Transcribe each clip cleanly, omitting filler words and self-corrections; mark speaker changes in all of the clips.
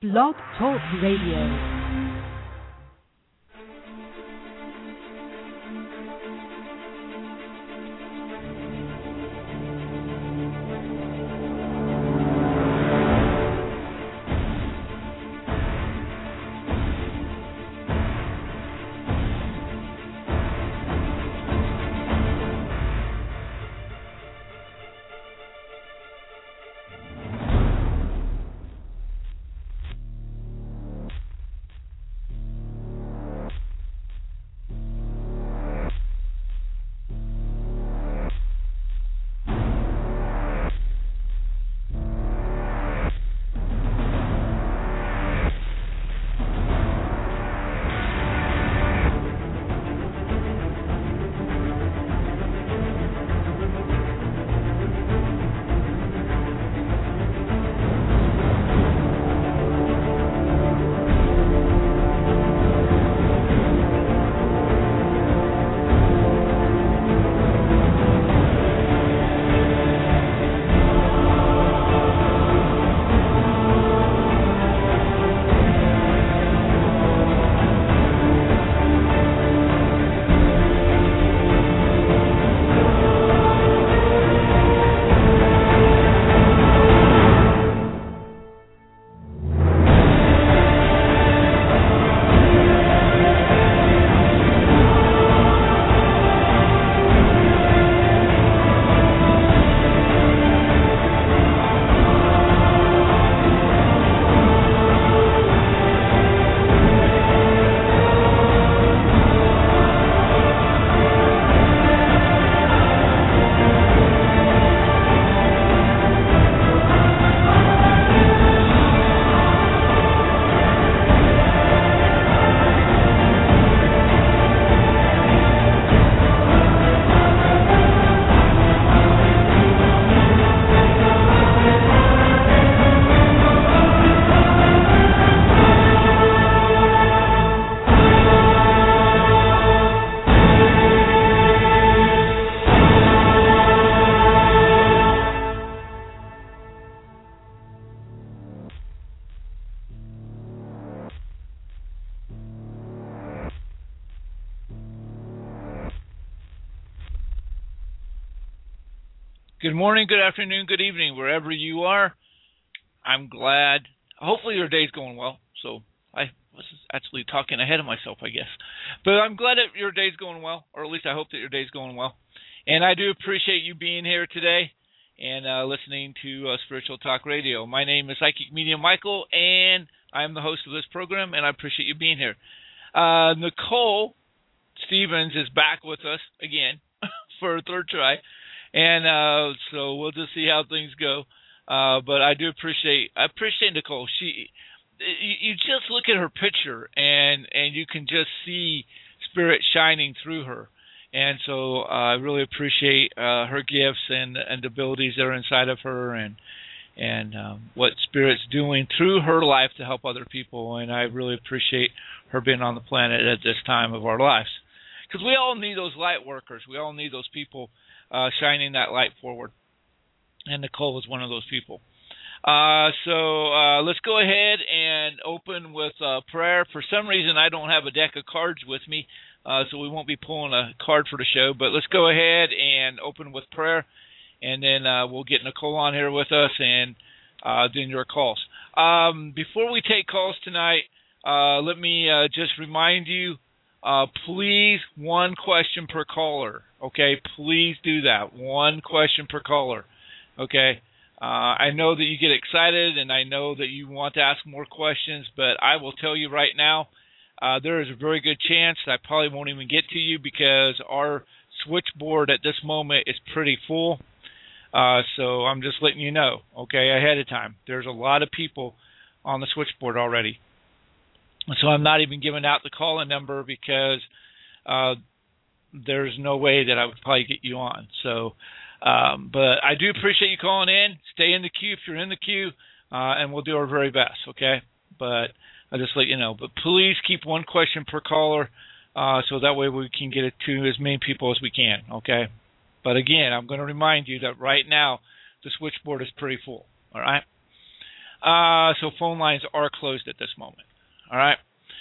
Speaker 1: Blog Talk Radio.
Speaker 2: Good morning, good afternoon, good evening, wherever you are. I'm glad. Hopefully your day's going well. So I was actually talking ahead of myself, I guess. But I'm glad that your day's going well, or at least I hope that your day's going well. And I do appreciate you being here today and listening to Spiritual Talk Radio. My name is Psychic Medium Michael, and I'm the host of this program, and I appreciate you being here. Nicole Stevens is back with us again for a third try. And so we'll just see how things go. But I appreciate Nicole. You just look at her picture and you can just see spirit shining through her. And so I really appreciate her gifts and abilities that are inside of her and what spirit's doing through her life to help other people. And I really appreciate her being on the planet at this time of our lives. Because we all need those light workers. We all need those people shining that light forward. And Nicole is one of those people. So let's go ahead and open with prayer. For some reason, I don't have a deck of cards with me, so we won't be pulling a card for the show. But let's go ahead and open with prayer, and then we'll get Nicole on here with us and then your calls. Before we take calls tonight, let me just remind you, please, one question per caller. Okay, please do that. One question per caller. Okay. I know that you get excited, and I know that you want to ask more questions, but I will tell you right now, there is a very good chance that I probably won't even get to you because our switchboard at this moment is pretty full. So I'm just letting you know, okay, ahead of time. There's a lot of people on the switchboard already. So I'm not even giving out the call-in number because there's no way that I would probably get you on. So, but I do appreciate you calling in. Stay in the queue if you're in the queue, and we'll do our very best, okay? But I'll just let you know. But please keep one question per caller so that way we can get it to as many people as we can, okay? But again, I'm going to remind you that right now the switchboard is pretty full, all right? So phone lines are closed at this moment. All right.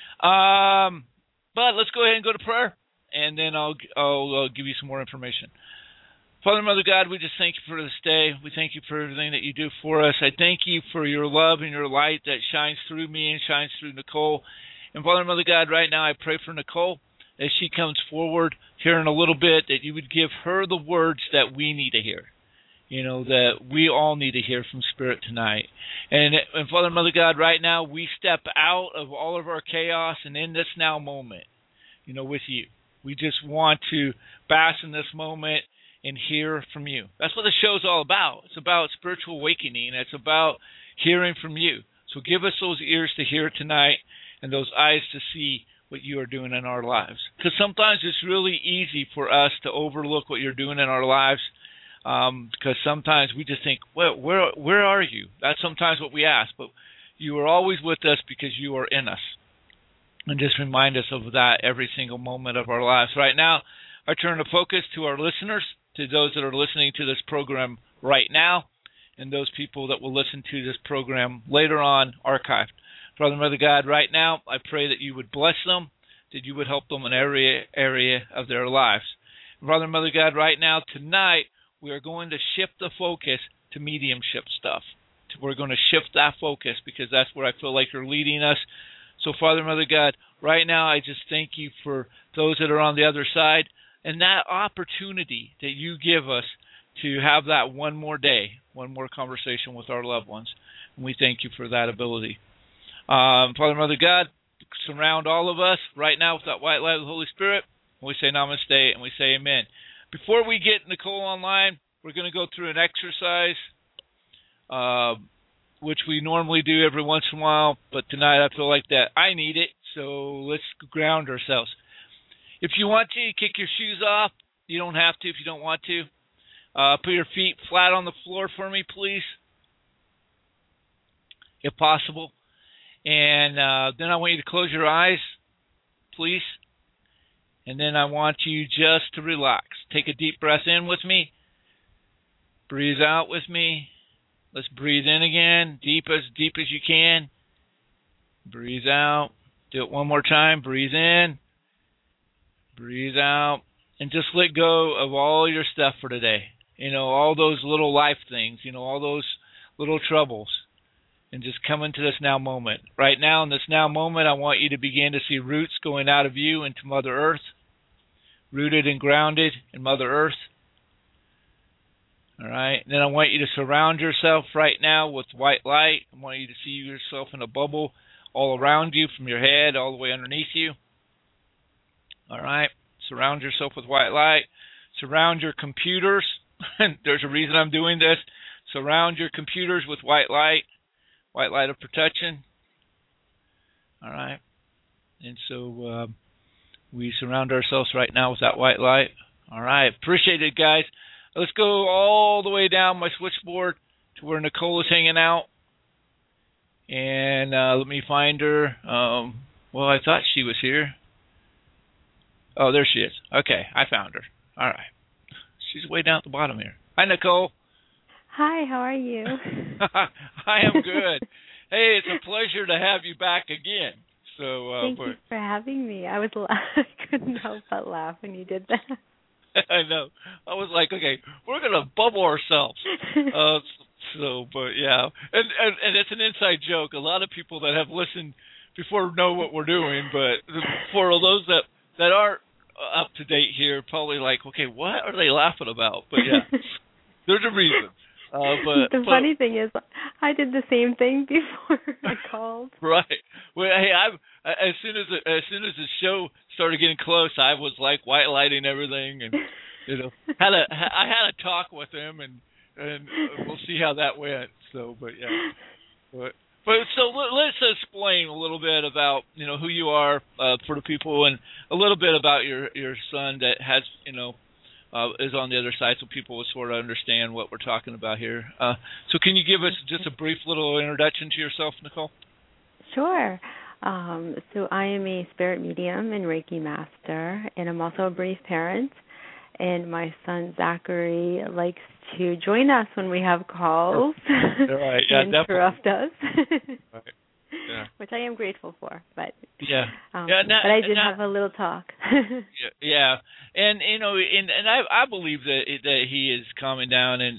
Speaker 2: But let's go ahead and go to prayer, and then I'll give you some more information. Father, Mother God, we just thank you for this day. We thank you for everything that you do for us. I thank you for your love and your light that shines through me and shines through Nicole. And Father, Mother God, right now I pray for Nicole as she comes forward here in a little bit, that you would give her the words that we need to hear. That we all need to hear from Spirit tonight. And Father, Mother God, right now we step out of all of our chaos and in this now moment, with you. We just want to bask in this moment and hear from you. That's what the show's all about. It's about spiritual awakening. It's about hearing from you. So give us those ears to hear tonight and those eyes to see what you are doing in our lives. Because sometimes it's really easy for us to overlook what you're doing in our lives, because sometimes we just think, well, where are you? That's sometimes what we ask. But you are always with us because you are in us. And just remind us of that every single moment of our lives. Right now, I turn the focus to our listeners, to those that are listening to this program right now, and those people that will listen to this program later on archived. Father, Mother God, right now, I pray that you would bless them, that you would help them in every area of their lives. Father, Mother God, right now, tonight, we are going to shift the focus to mediumship stuff. We're going to shift that focus because that's where I feel like you're leading us. So, Father, Mother God, right now, I just thank you for those that are on the other side, and that opportunity that you give us to have that one more day, one more conversation with our loved ones. And we thank you for that ability. Father, Mother God, surround all of us right now with that white light of the Holy Spirit. And we say namaste and we say amen. Before we get Nicole online, we're going to go through an exercise, which we normally do every once in a while. But tonight I feel like that I need it, so let's ground ourselves. If you want to, kick your shoes off. You don't have to if you don't want to. Put your feet flat on the floor for me, please, if possible. And then I want you to close your eyes, please. And then I want you just to relax. Take a deep breath in with me. Breathe out with me. Let's breathe in again, deep as you can. Breathe out. Do it one more time. Breathe in. Breathe out, and just let go of all your stuff for today. All those little life things, all those little troubles, and just come into this now moment. Right now, in this now moment, I want you to begin to see roots going out of you into Mother Earth, rooted and grounded in Mother Earth. All right, and then I want you to surround yourself right now with white light. I want you to see yourself in a bubble all around you, from your head all the way underneath you. All right, surround yourself with white light. Surround your computers. There's a reason I'm doing this. Surround your computers with white light of protection. All right, and so we surround ourselves right now with that white light. All right, appreciate it, guys. Let's go all the way down my switchboard to where Nicole is hanging out. And let me find her. Well, I thought she was here. Oh, there she is. Okay, I found her. All right. She's way down at the bottom here. Hi, Nicole.
Speaker 3: Hi, how are you?
Speaker 2: I am good. Hey, it's a pleasure to have you back again. So
Speaker 3: thank you for having me. I couldn't help but laugh when you did that.
Speaker 2: I know. I was like, okay, we're gonna bubble ourselves. But yeah, and it's an inside joke. A lot of people that have listened before know what we're doing, but for those that aren't up to date here, probably like, okay, what are they laughing about? But yeah, there's a reason.
Speaker 3: The funny thing is, I did the same thing before I called.
Speaker 2: Right. Well, hey, as soon as the show started getting close, I was like white lighting everything, and I had a talk with him, and we'll see how that went. So, but yeah, but so let's explain a little bit about who you are for the people, and a little bit about your son that has is on the other side, so people will sort of understand what we're talking about here. So can you give us just a brief little introduction to yourself, Nicole?
Speaker 3: Sure. So I am a spirit medium and Reiki master, and I'm also a bereaved parent. and my son Zachary likes to join us when we have calls.
Speaker 2: Right. Yeah,
Speaker 3: interrupt us.
Speaker 2: Right. Yeah.
Speaker 3: Which I am grateful for, but
Speaker 2: yeah.
Speaker 3: But I did have a little talk.
Speaker 2: yeah, and and I believe that he is calming down, and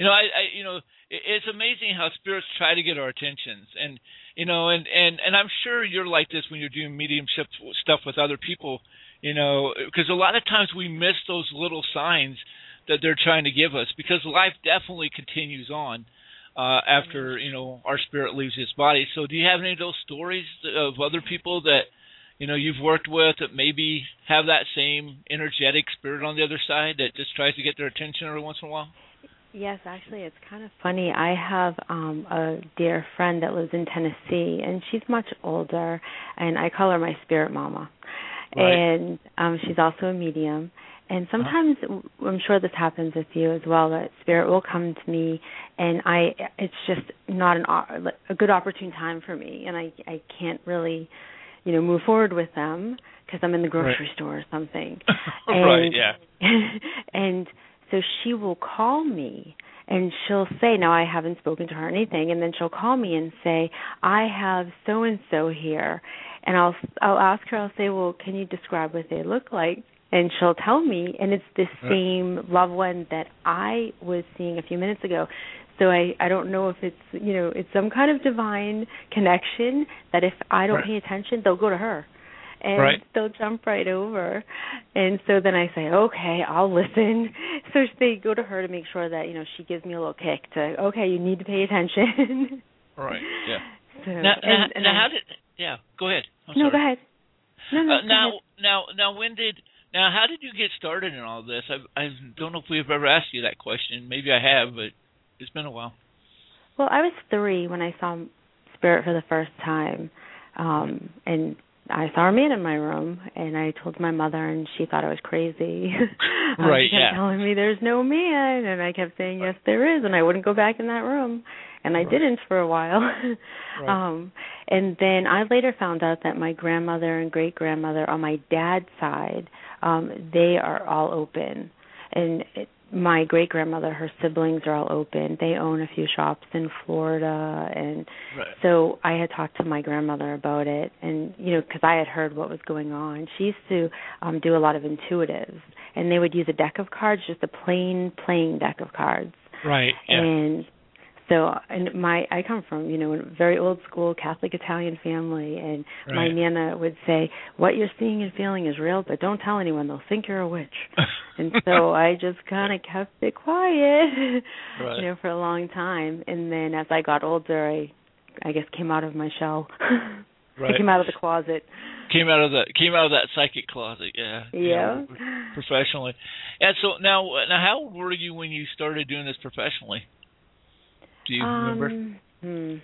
Speaker 2: it's amazing how spirits try to get our attentions, and and I'm sure you're like this when you're doing mediumship stuff with other people, because a lot of times we miss those little signs that they're trying to give us, because life definitely continues on after our spirit leaves its body. So do you have any of those stories of other people that you've worked with that maybe have that same energetic spirit on the other side that just tries to get their attention every once in a while?
Speaker 3: Yes, actually, it's kind of funny. I have a dear friend that lives in Tennessee, and she's much older, and I call her my spirit mama. Right. And she's also a medium. And sometimes, I'm sure this happens with you as well, that spirit will come to me, and it's just not a good opportune time for me, and I can't really, move forward with them because I'm in the grocery store or something.
Speaker 2: Right, yeah.
Speaker 3: And so she will call me, and she'll say, now I haven't spoken to her or anything, and then she'll call me and say, I have so-and-so here, and I'll ask her, I'll say, well, can you describe what they look like? And she'll tell me, and it's the same loved one that I was seeing a few minutes ago. So I don't know if it's, it's some kind of divine connection that if I don't pay attention, they'll go to her. And they'll jump right over. And so then I say, okay, I'll listen. So they go to her to make sure that, she gives me a little kick to, okay, you need to pay attention.
Speaker 2: Right, yeah.
Speaker 3: So,
Speaker 2: yeah, go ahead. I'm
Speaker 3: sorry.
Speaker 2: Go
Speaker 3: ahead. No, go ahead.
Speaker 2: Now, how did you get started in all this? I don't know if we've ever asked you that question. Maybe I have, but it's been a while.
Speaker 3: Well, I was 3 when I saw spirit for the first time, and I saw a man in my room, and I told my mother, and she thought I was crazy. She kept telling me there's no man, and I kept saying, yes, there is, and I wouldn't go back in that room, and I didn't for a while. And then I later found out that my grandmother and great-grandmother on my dad's side, they are all open, and my great-grandmother, her siblings are all open. They own a few shops in Florida, and so I had talked to my grandmother about it, and, because I had heard what was going on. She used to do a lot of intuitives, and they would use a deck of cards, just a plain playing deck of cards.
Speaker 2: Right, yeah.
Speaker 3: And so, I come from, a very old school Catholic Italian family, and my Nana would say, what you're seeing and feeling is real, but don't tell anyone, they'll think you're a witch. And so I just kind of kept it quiet, for a long time. And then as I got older, I guess came out of my shell. I came out of the closet.
Speaker 2: Came out of that psychic closet, yeah.
Speaker 3: Yeah.
Speaker 2: Professionally. And so now how old were you when you started doing this professionally? Do you remember?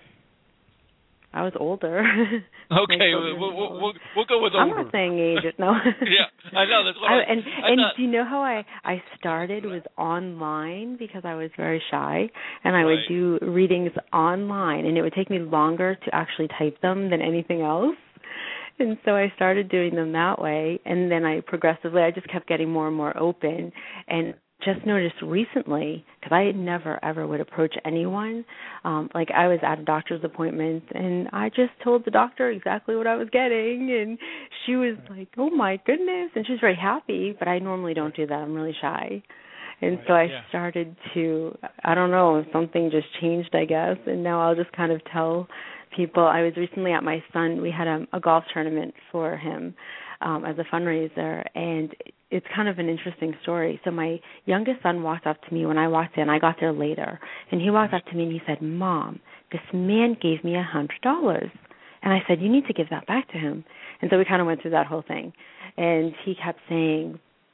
Speaker 3: I was older.
Speaker 2: Okay, we'll go with older.
Speaker 3: I'm not saying age, no.
Speaker 2: Yeah, I know. That's what
Speaker 3: and do you know how I started was online because I was very shy, and I would do readings online, and it would take me longer to actually type them than anything else. And so I started doing them that way, and then I just kept getting more and more open, and just noticed recently, because I never ever would approach anyone, like I was at a doctor's appointment, and I just told the doctor exactly what I was getting, and she was like, oh my goodness, and she was very happy, but I normally don't do that. I'm really shy. And so I started to, I don't know, something just changed, I guess, and now I'll just kind of tell people. I was recently at my son, we had a golf tournament for him as a fundraiser, and it's kind of an interesting story. So my youngest son walked up to me when I walked in. I got there later, and he walked up to me and he said, Mom, this man gave me $100. And I said, you need to give that back to him. And so we kind of went through that whole thing. And he kept saying,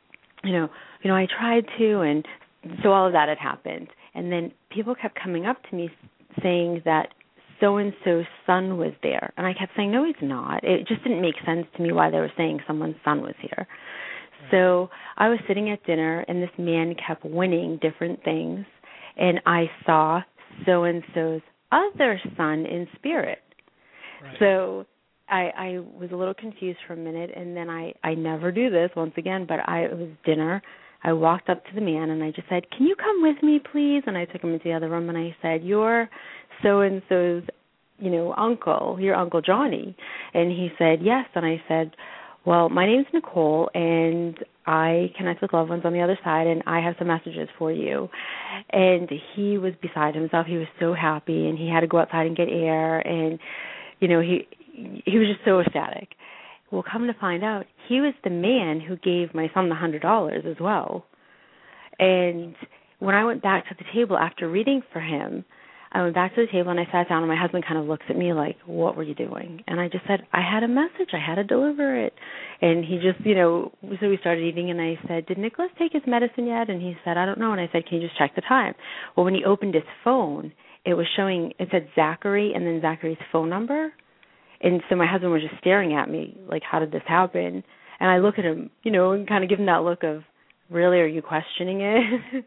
Speaker 3: I tried to, and so all of that had happened. And then people kept coming up to me saying that so-and-so's son was there. And I kept saying, no, he's not. It just didn't make sense to me why they were saying someone's son was here. So I was sitting at dinner, and this man kept winning different things, and I saw so-and-so's other son in spirit. So I was a little confused for a minute, and then I never do this once again, but it was dinner. I walked up to the man and I just said, "Can you come with me, please?" And I took him into the other room and I said, "You're so-and-so's, uncle, your Uncle Johnny." And he said, "Yes." And I said, "Well, my name's Nicole, and I connect with loved ones on the other side, and I have some messages for you." And he was beside himself. He was so happy, and he had to go outside and get air, and, he was just so ecstatic. Well, come to find out, he was the man who gave my son the $100 as well. And when I went back to the table after reading for him, I went back to the table and I sat down, and my husband kind of looks at me like, "What were you doing?" And I just said, "I had a message. I had to deliver it." And he just, so we started eating, and I said, "Did Nicholas take his medicine yet?" And he said, "I don't know." And I said, "Can you just check the time?" Well, when he opened his phone, it said Zachary and then Zachary's phone number. And so my husband was just staring at me like, "How did this happen?" And I look at him, and kind of give him that look of, "Really, are you questioning it?"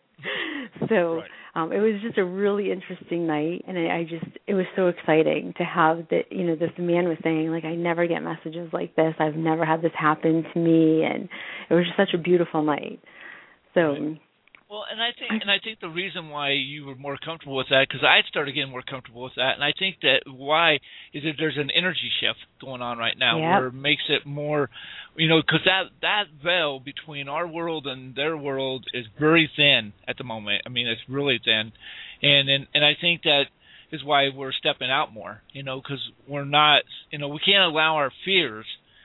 Speaker 3: So it was just a really interesting night, and it was so exciting to have that, this man was saying, like, "I never get messages like this. I've never had this happen to me," and it was just such a beautiful night. So.
Speaker 2: Right. Well, and I think the reason why you were more comfortable with that, because I started getting more comfortable with that, and I think that why is that there's an energy shift going on right now where it makes it more, because that veil between our world and their world is very thin at the moment. I mean, it's really thin, and I think that is why we're stepping out more, because we're not, we can't allow our fears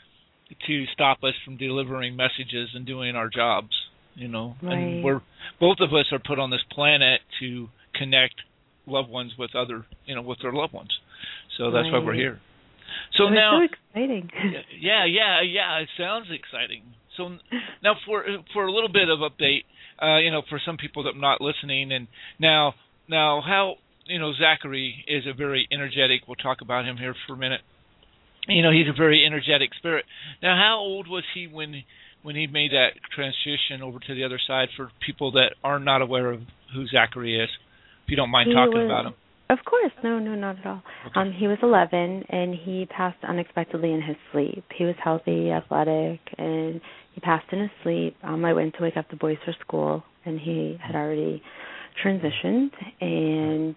Speaker 2: to stop us from delivering messages and doing our jobs.
Speaker 3: Right.
Speaker 2: And both of us are put on this planet to connect loved ones with other, with their loved ones. So that's why we're here. So now,
Speaker 3: so exciting.
Speaker 2: Yeah. It sounds exciting. So now for a little bit of update, for some people that are not listening, and now how Zachary is a very energetic. We'll talk about him here for a minute. He's a very energetic spirit. Now, how old was he when he made that transition over to the other side, for people that are not aware of who Zachary is, if you don't mind talking about him?
Speaker 3: Of course. No, not at all. Okay. He was 11, and he passed unexpectedly in his sleep. He was healthy, athletic, and he passed in his sleep. I went to wake up the boys for school, and he had already transitioned, and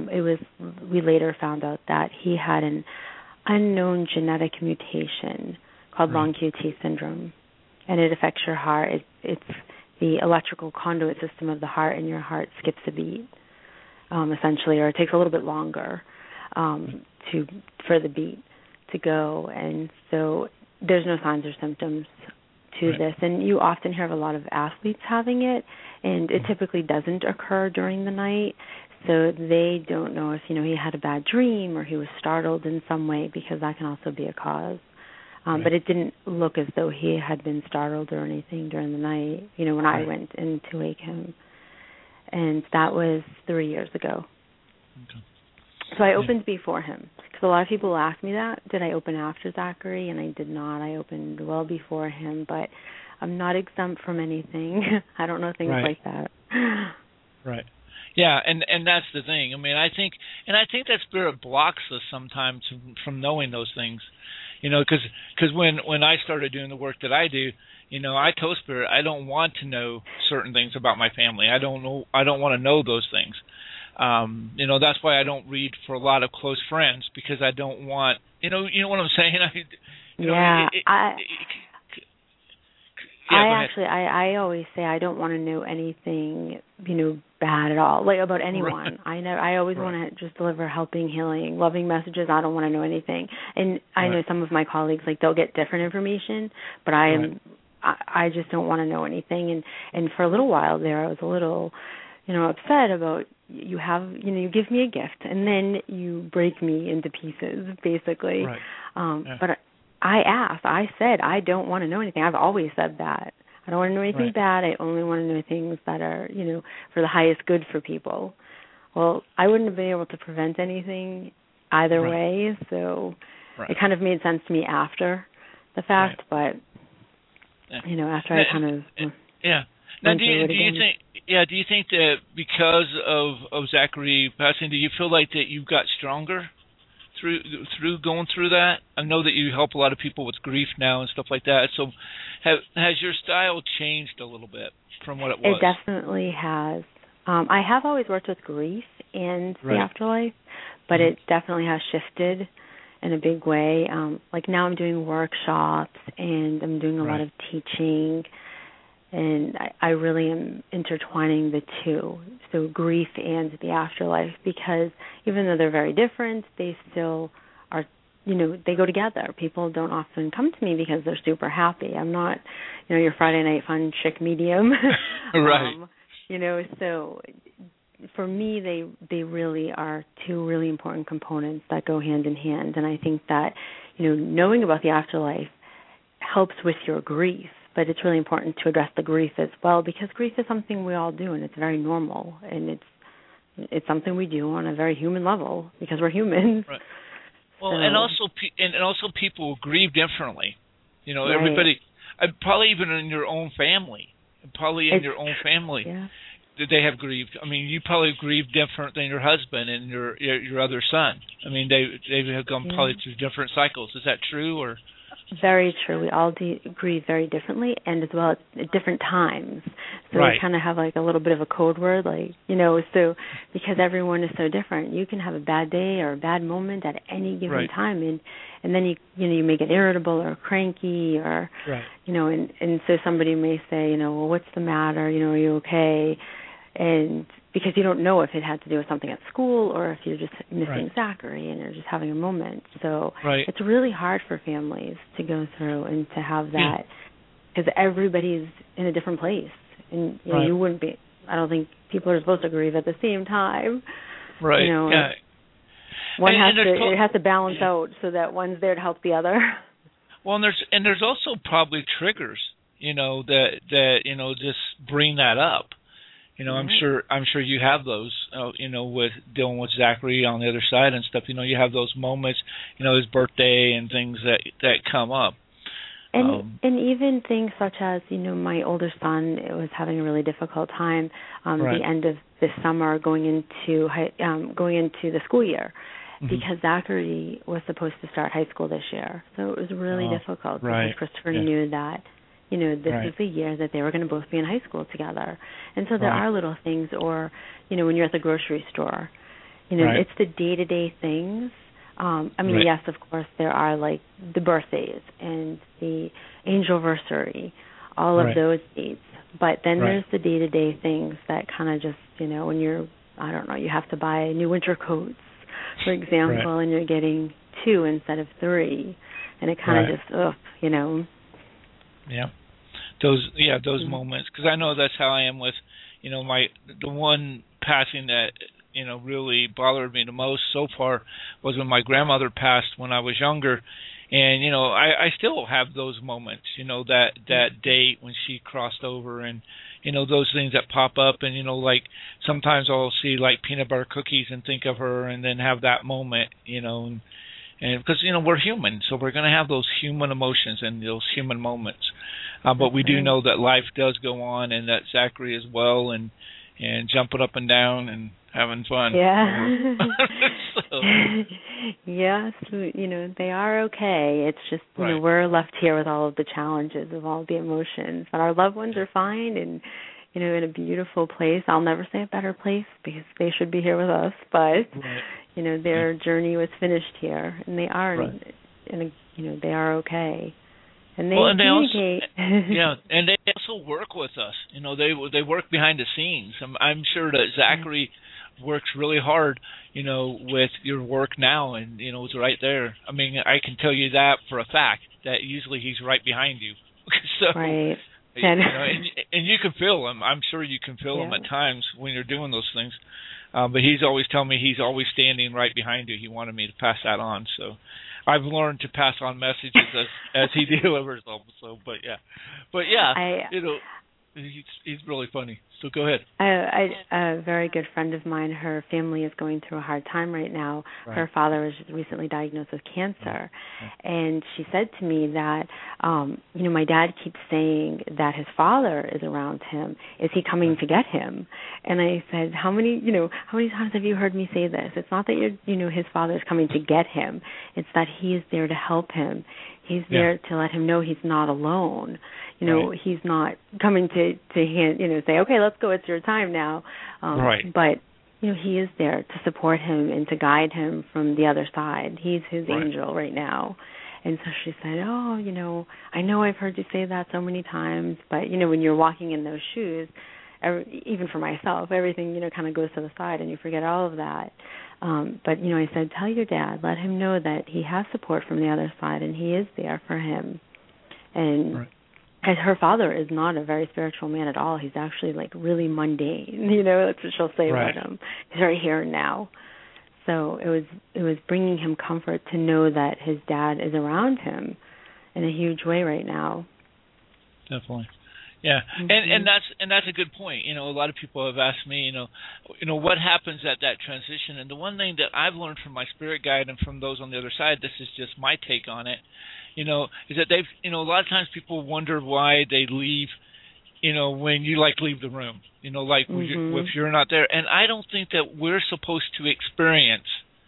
Speaker 3: we later found out that he had an unknown genetic mutation called long QT syndrome. And it affects your heart. It's the electrical conduit system of the heart, and your heart skips a beat, essentially, or it takes a little bit longer for the beat to go. And so there's no signs or symptoms to this. And you often hear of a lot of athletes having it, and it typically doesn't occur during the night. So they don't know if, he had a bad dream or he was startled in some way, because that can also be a cause. But it didn't look as though he had been startled or anything during the night, when I went in to wake him. And that was 3 years ago. Okay. So I opened before him. Because a lot of people ask me that. Did I open after Zachary? And I did not. I opened well before him. But I'm not exempt from anything. I don't know things like that.
Speaker 2: Right. Yeah, and that's the thing. I mean, I think that spirit blocks us sometimes from knowing those things. Because when I started doing the work that I do, I told Spirit, I don't want to know certain things about my family. I don't want to know those things. That's why I don't read for a lot of close friends, because I don't want, you know what I'm saying?
Speaker 3: I always say I don't want to know anything, bad at all, like about anyone. Right. I always want to just deliver helping, healing, loving messages. I don't want to know anything. And I know some of my colleagues, like, they'll get different information, but I just don't want to know anything. And for a little while there, I was a little, upset about you give me a gift and then you break me into pieces, basically. Right. But I said, I don't want to know anything. I've always said that. I don't want to know anything bad. I only want to know things that are, for the highest good for people. Well, I wouldn't have been able to prevent anything either way, so it kind of made sense to me after the fact, but, after I kind of...
Speaker 2: Now, do you think that because of Zachary passing, do you feel like that you got stronger through going through that? I know that you help a lot of people with grief now and stuff like that. So, has your style changed a little bit from what it was?
Speaker 3: It definitely has. I have always worked with grief and the afterlife, but it definitely has shifted in a big way. Like now I'm doing workshops and I'm doing a lot of teaching, and I really am intertwining the two, so grief and the afterlife, because even though they're very different, they still are, they go together. People don't often come to me because they're super happy. I'm not, your Friday night fun chick medium.
Speaker 2: Right.
Speaker 3: So for me, they really are two really important components that go hand in hand. And I think that, knowing about the afterlife helps with your grief, but it's really important to address the grief as well, because grief is something we all do, and it's very normal, and it's something we do on a very human level because we're humans.
Speaker 2: Right. Well, and also people grieve differently. Everybody, probably even in your own family, they have grieved. I mean, you probably grieve different than your husband and your other son. I mean, they have gone probably through different cycles. Is that true, or?
Speaker 3: Very true. We all grieve very differently, and as well at different times. So we kind of have like a little bit of a code word, so because everyone is so different. You can have a bad day or a bad moment at any given time, and then you may get irritable or cranky, or and so somebody may say, well, what's the matter? Are you okay? And because you don't know if it had to do with something at school or if you're just missing Zachary and you're just having a moment. So it's really hard for families to go through and to have that, because everybody's in a different place. And you wouldn't be, I don't think people are supposed to grieve at the same time. Right. It has to balance out so that one's there to help the other.
Speaker 2: Well, and there's also probably triggers, that just bring that up. I'm sure you have those, with dealing with Zachary on the other side and stuff. You have those moments, his birthday and things that come up.
Speaker 3: And even things such as, my older son was having a really difficult time the end of this summer going into the school year, because Zachary was supposed to start high school this year. So it was really difficult because Christopher knew that this is the year that they were going to both be in high school together. And so there are little things, or, when you're at the grocery store, it's the day-to-day things. Yes, of course, there are, like, the birthdays and the angelversary, all of those dates. But then there's the day-to-day things that kind of just, when you're, I don't know, you have to buy new winter coats, for example, and you're getting 2 instead of 3. And it kind of just,
Speaker 2: Yeah. Those moments, because I know that's how I am with, the one passing that, really bothered me the most so far was when my grandmother passed when I was younger. And, I still have those moments, that date when she crossed over, and, those things that pop up. And, like sometimes I'll see like peanut butter cookies and think of her and then have that moment, and because, we're human, so we're going to have those human emotions and those human moments. But we do know that life does go on, and that Zachary is well and jumping up and down and having fun.
Speaker 3: Yeah. Yes, they are okay. It's just, we're left here with all of the challenges of all the emotions. But our loved ones are fine and, in a beautiful place. I'll never say a better place because they should be here with us. But, their journey was finished here, and they are, they are okay. And they communicate.
Speaker 2: And they also work with us. They work behind the scenes. I'm sure that Zachary works really hard, with your work now, and it's right there. I mean, I can tell you that for a fact that usually he's right behind you. So, and you can feel him. I'm sure you can feel him at times when you're doing those things. But he's always telling me he's always standing right behind you. He wanted me to pass that on, so I've learned to pass on messages as he delivers them. So, but yeah, he's really funny. So go ahead.
Speaker 3: A very good friend of mine, her family is going through a hard time right now. Right. Her father was recently diagnosed with cancer. Right. And she said to me that, my dad keeps saying that his father is around him. Is he coming to get him? And I said, how many times have you heard me say this? It's not that his father is coming to get him. It's that he is there to help him. He's there to let him know he's not alone. He's not coming to say, okay, let's go. It's your time now. But he is there to support him and to guide him from the other side. He's his angel right now. And so she said, I know I've heard you say that so many times, but when you're walking in those shoes, even for myself, everything kind of goes to the side and you forget all of that. But I said, tell your dad, let him know that he has support from the other side and he is there for him. And her father is not a very spiritual man at all. He's actually like really mundane. That's what she'll say about him. He's right here and now. So it was bringing him comfort to know that his dad is around him in a huge way right now.
Speaker 2: Definitely. Yeah, and that's a good point. A lot of people have asked me, what happens at that transition. And the one thing that I've learned from my spirit guide and from those on the other side, this is just my take on it, is that they've, a lot of times people wonder why they leave, when you leave the room, if you're not there. And I don't think that we're supposed to experience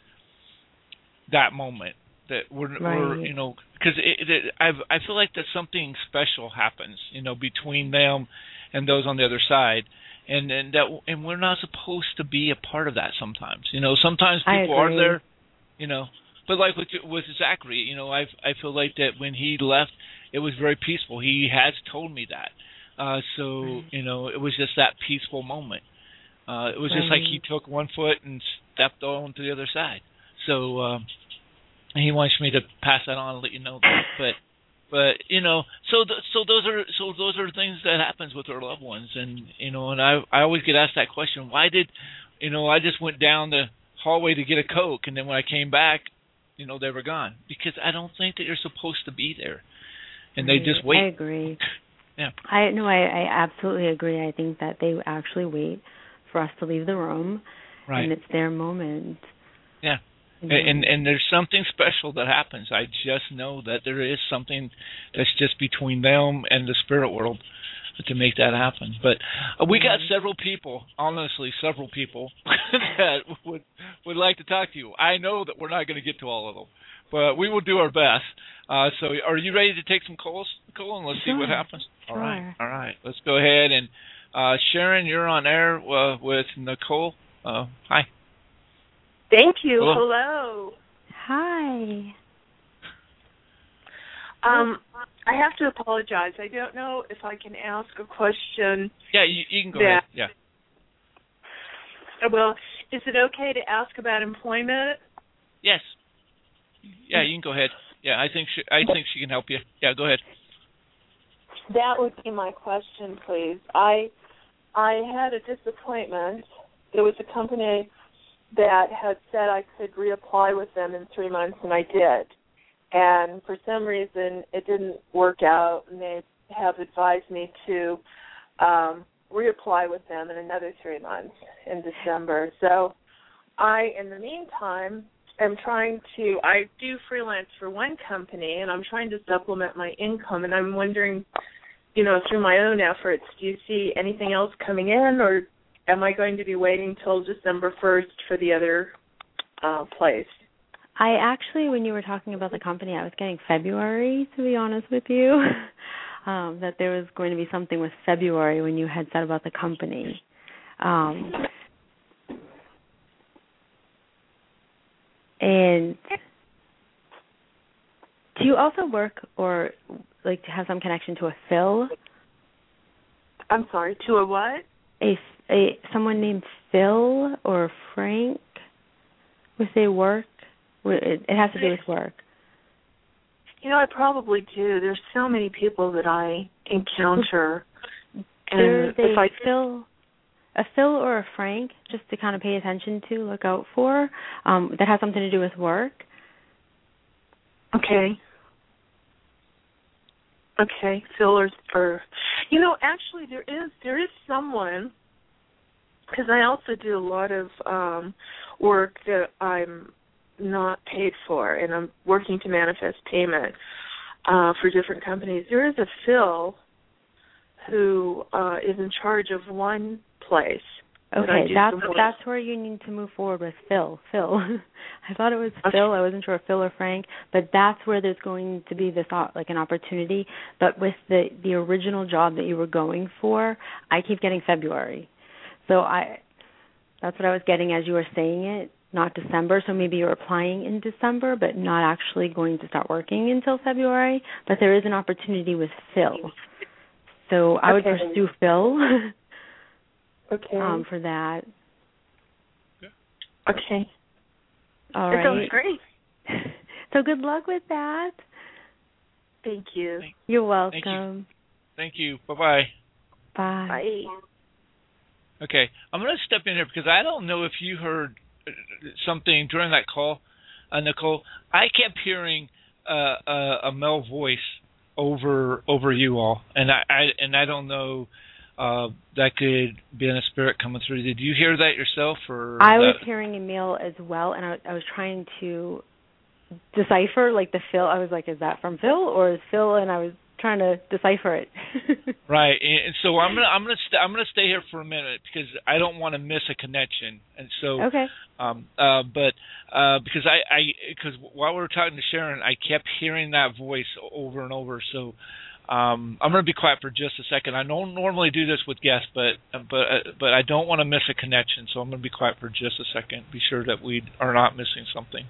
Speaker 2: that moment. That we're because I feel like that something special happens, between them and those on the other side, and we're not supposed to be a part of that sometimes. Sometimes people are there, but like with Zachary, I feel like that when he left, it was very peaceful. He has told me that, it was just that peaceful moment. It was just like he took one foot and stepped on to the other side. So. He wants me to pass that on and let you know that, but so those are things that happens with our loved ones, and and I always get asked that question: why did, I just went down the hallway to get a Coke, and then when I came back, they were gone, because I don't think that you're supposed to be there, and they just wait.
Speaker 3: I agree.
Speaker 2: Yeah.
Speaker 3: I absolutely agree. I think that they actually wait for us to leave the room, and it's their moment.
Speaker 2: Yeah. And there's something special that happens. I just know that there is something that's just between them and the spirit world to make that happen. But we got several people that would like to talk to you. I know that we're not going to get to all of them, but we will do our best. So are you ready to take some calls, Nicole, and let's see what happens?
Speaker 3: Sure.
Speaker 2: All right. Let's go ahead. And Sharon, you're on air with Nicole. Hi.
Speaker 4: Thank you. Hello.
Speaker 3: Hi.
Speaker 4: I have to apologize. I don't know if I can ask a question.
Speaker 2: Yeah, you can go ahead. Yeah.
Speaker 4: Well, is it okay to ask about employment?
Speaker 2: Yes. Yeah, you can go ahead. Yeah, I think she can help you. Yeah, go ahead.
Speaker 4: That would be my question, please. I had a disappointment. There was a company that had said I could reapply with them in 3 months, and I did. And for some reason, it didn't work out, and they have advised me to reapply with them in another 3 months in December. So in the meantime, I do freelance for one company, and I'm trying to supplement my income, and I'm wondering, through my own efforts, do you see anything else coming in, or am I going to be waiting till December 1st for the other place?
Speaker 3: I actually, when you were talking about the company, I was getting February, to be honest with you, that there was going to be something with February when you had said about the company. And do you also work or like to have some connection to a Phil?
Speaker 4: I'm sorry, to a what?
Speaker 3: Someone named Phil or Frank with their work. It has to do with work.
Speaker 4: I probably do. There's so many people that I encounter.
Speaker 3: There's a Phil or a Frank, just to kind of pay attention to, look out for, that has something to do with work.
Speaker 4: Okay. Phil or Actually, there is someone, because I also do a lot of work that I'm not paid for, and I'm working to manifest payment for different companies. There is a Phil who is in charge of one place.
Speaker 3: Okay, that's where you need to move forward with Phil. I thought it was Phil. I wasn't sure if Phil or Frank, but that's where there's going to be this like an opportunity. But with the original job that you were going for, I keep getting February. So that's what I was getting as you were saying it, not December. So maybe you're applying in December, but not actually going to start working until February. But there is an opportunity with Phil. So I would pursue Phil. For that.
Speaker 4: Okay.
Speaker 3: All right.
Speaker 4: That sounds great.
Speaker 3: So good luck with that.
Speaker 4: Thank you.
Speaker 3: You're welcome.
Speaker 2: Thank you. Bye-bye.
Speaker 3: Bye.
Speaker 4: Bye.
Speaker 2: Okay. I'm going to step in here because I don't know if you heard something during that call, Nicole. I kept hearing a male voice over you all, and I don't know. That could be in a spirit coming through. Did you hear that yourself? Or
Speaker 3: I was hearing a male as well, and I was trying to decipher like the Phil. I was like, is that from Phil or is Phil? And I was trying to decipher it.
Speaker 2: Right, and so I'm gonna stay here for a minute because I don't want to miss a connection, and so
Speaker 3: okay.
Speaker 2: Because because while we were talking to Sharon, I kept hearing that voice over and over. So I'm going to be quiet for just a second. I don't normally do this with guests, but I don't want to miss a connection, so I'm going to be quiet for just a second. Be sure that we are not missing something.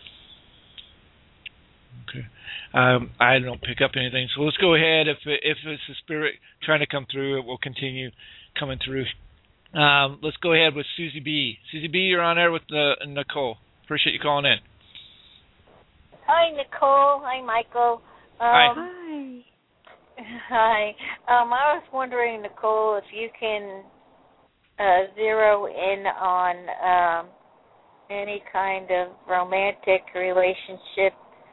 Speaker 2: Okay. I don't pick up anything, so let's go ahead. If it's the spirit trying to come through, it will continue coming through. Let's go ahead with Susie B. Susie B, you're on air with Nicole. Appreciate you calling in.
Speaker 5: Hi, Nicole. Hi, Michael.
Speaker 2: Hi.
Speaker 5: Hi. I was wondering, Nicole, if you can zero in on any kind of romantic relationship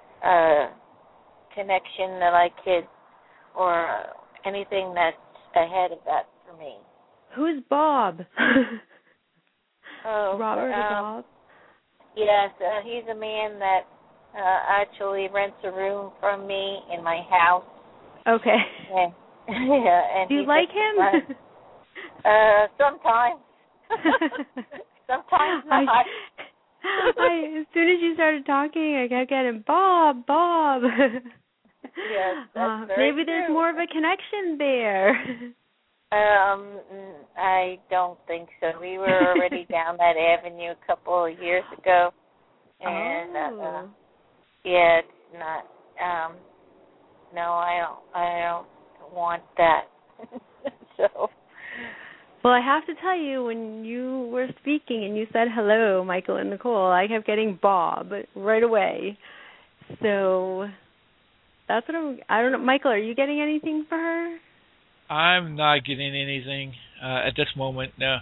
Speaker 5: connection that I could, or anything that's ahead of that for me.
Speaker 3: Who's Bob? Robert or Bob?
Speaker 5: Yes, he's a man that actually rents a room from me in my house.
Speaker 3: Okay.
Speaker 5: Yeah. And
Speaker 3: do you like him?
Speaker 5: Sometimes. Sometimes not.
Speaker 3: As soon as you started talking, I kept getting Bob.
Speaker 5: Yes, that's very
Speaker 3: maybe there's
Speaker 5: true.
Speaker 3: more of a connection there.
Speaker 5: I don't think so. We were already down that avenue a couple of years ago, and yeah, it's not. No, I don't want that. So.
Speaker 3: Well, I have to tell you, when you were speaking and you said hello, Michael and Nicole, I kept getting Bob right away. So that's what I don't know. Michael, are you getting anything for her?
Speaker 2: I'm not getting anything at this moment, no.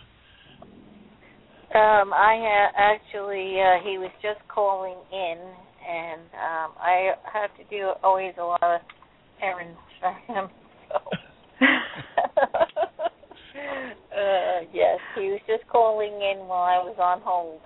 Speaker 5: Actually, he was just calling in, and I have to do always a lot of errands for him. So. Yes, he was just calling in while I was on hold.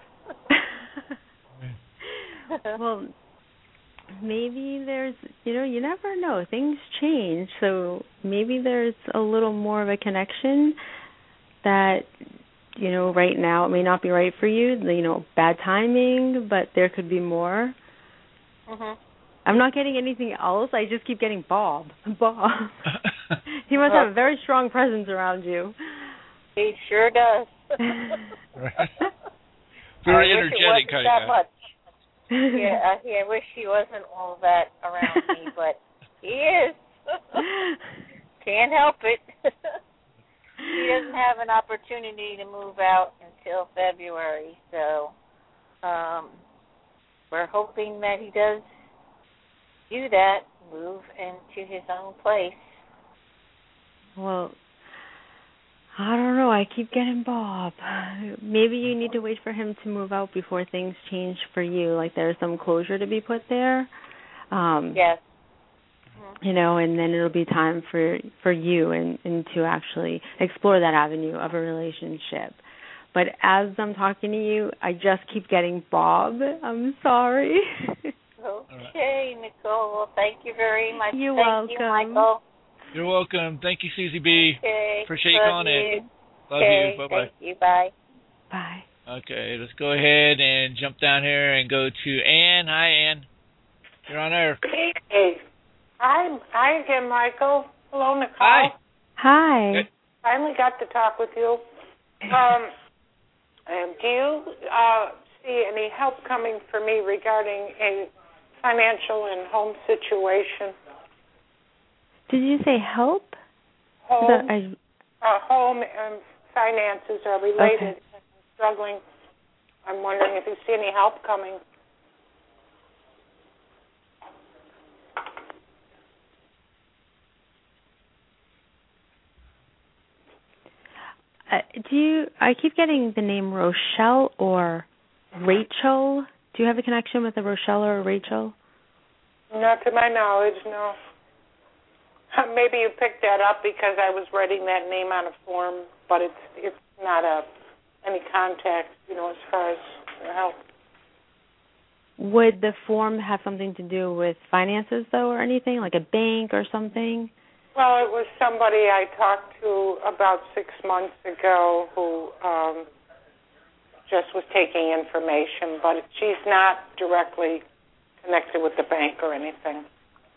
Speaker 3: Well, maybe there's, you never know. Things change, so maybe there's a little more of a connection that, right now it may not be right for you, bad timing, but there could be more.
Speaker 5: Mm-hmm.
Speaker 3: I'm not getting anything else. I just keep getting Bob. He must have a very strong presence around you.
Speaker 5: He sure does.
Speaker 2: Very energetic kind of guy.
Speaker 5: Yeah, I wish he wasn't all that around me, but he is. Can't help it. He doesn't have an opportunity to move out until February, so we're hoping that he does do that, move into his own place.
Speaker 3: Well, I don't know. I keep getting Bob. Maybe you need to wait for him to move out before things change for you. Like there's some closure to be put there.
Speaker 5: Yes. Mm-hmm.
Speaker 3: And then it'll be time for you and to actually explore that avenue of a relationship. But as I'm talking to you, I just keep getting Bob. I'm sorry.
Speaker 5: Okay, Nicole. Well, thank you very much.
Speaker 3: You're
Speaker 5: welcome. Thank you, Michael.
Speaker 2: You're welcome. Thank you, Susie B.
Speaker 5: Okay.
Speaker 2: Appreciate you calling in. Love
Speaker 5: you.
Speaker 2: Bye-bye.
Speaker 5: Thank you. Bye.
Speaker 3: Bye.
Speaker 2: Okay, let's go ahead and jump down here and go to Ann. Hi, Ann. You're on air.
Speaker 6: Hey. Hi again, Michael. Hello, Nicole.
Speaker 3: Hi.
Speaker 2: Good.
Speaker 6: Finally got to talk with you. Do you see any help coming for me regarding a financial and home situation?
Speaker 3: Did you say help?
Speaker 6: Home, home and finances are related.
Speaker 3: Okay.
Speaker 6: I'm struggling. I'm wondering if you see any help coming.
Speaker 3: I keep getting the name Rochelle or Rachel. Do you have a connection with a Rochelle or a Rachel?
Speaker 6: Not to my knowledge, no. Maybe you picked that up because I was writing that name on a form, but it's not any contact, as far as help.
Speaker 3: Would the form have something to do with finances, though, or anything, like a bank or something?
Speaker 6: Well, it was somebody I talked to about 6 months ago who just was taking information, but she's not directly connected with the bank or anything.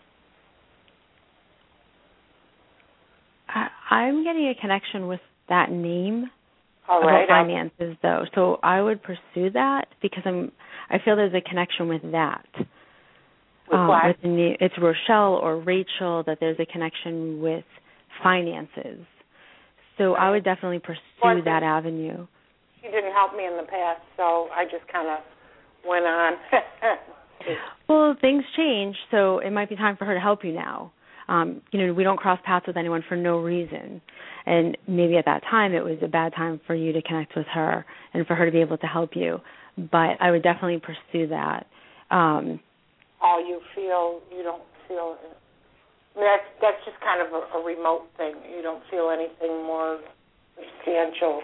Speaker 3: I'm getting a connection with that name
Speaker 6: about
Speaker 3: finances, though. So I would pursue that because I feel there's a connection with that.
Speaker 6: With what?
Speaker 3: It's Rochelle or Rachel, that there's a connection with finances. So I would definitely pursue that avenue.
Speaker 6: She didn't help me in the past, so I just kind of went on.
Speaker 3: Well, things change, so it might be time for her to help you now. We don't cross paths with anyone for no reason. And maybe at that time it was a bad time for you to connect with her and for her to be able to help you. But I would definitely pursue that.
Speaker 6: You don't feel... That's just kind of a remote thing. You don't feel anything more substantial.